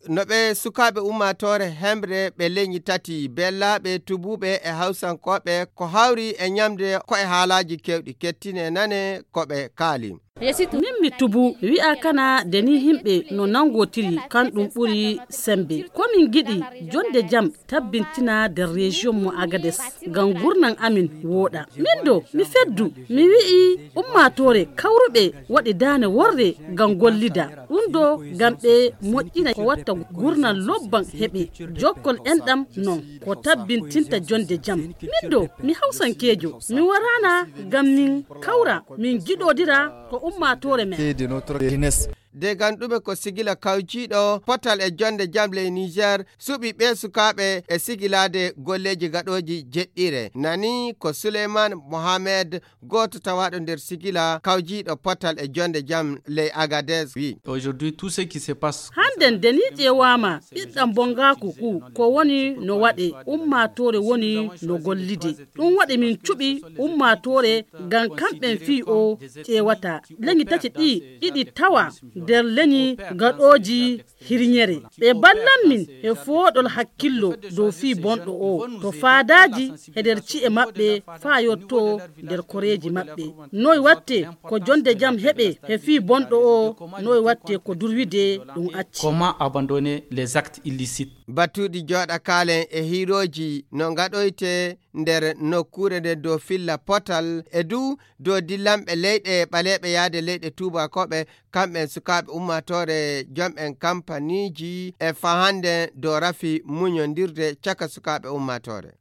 noɓe sukaɓe ummatore hembre ɓe leñi tati bellaɓe tubuɓe e hawsankoɓe ko hawri e ñamde ko e haalaji kewɗi kettine nane koɓe kaali. min mi tubu wi'a kana deni himɓe no nangotiri kan ɗum ɓuri sembe komin giɗi jonde jam tabbintina nder région mo Agades ngam gurnan amin woɗa. Min do mi feddu mi wi'i ummatore kawruɓe waɗi dane worre ngam gollida ɗum do ngam ɓe moƴƴina ko watta gurnan lobban heɓe jokkol enɗam non ko tabbintinta jonde jam. Min do mi hawsankejo mi warana ngam min kawra min giɗodira ko ummatore men. De ganduɓe ko sigila kawjiɗo potal e jonde jamle Niger suɓi ɓe sukaɓe e sigilade golleji gaɗoji jeɗɗire nani ko Suleiman Mohamed goto tawaɗo nder sigila kawjiɗo potal e jonde jamle Agadez wi aujourd'hui tout ce qui se passe handen deni ƴewama ɓiɗɗam bongaku ko woni no waɗe ummatore woni no gollide ɗum waɗi min cuɓi ummatore ngam kamɓen fi o ƴewata leñi tati ɗiɗi tawa nder leñi gaɗoji hirñere ɓe ballan min e foɗol hakkillo dow fi bonɗo o to faadaji e nder ci'e maɓɓe fa yotto nder koreji maɓɓe noy watte ko jonde jam heɓe e fi bonɗo o noy watte ko durwide ɗum acci. Comment abandonner les actes illicites. Batuɗi joɗa kalen e hiroji no gaɗoyte nder nokkure nde dow filla potal e dow dillamɓe leyɗe ɓaleɓe yaade leyɗe tubakoɓe kamɓe sukaɓe ummatore jom'en kampaniji e fahande dow rafi muñodirde caka sukaɓe ummatore.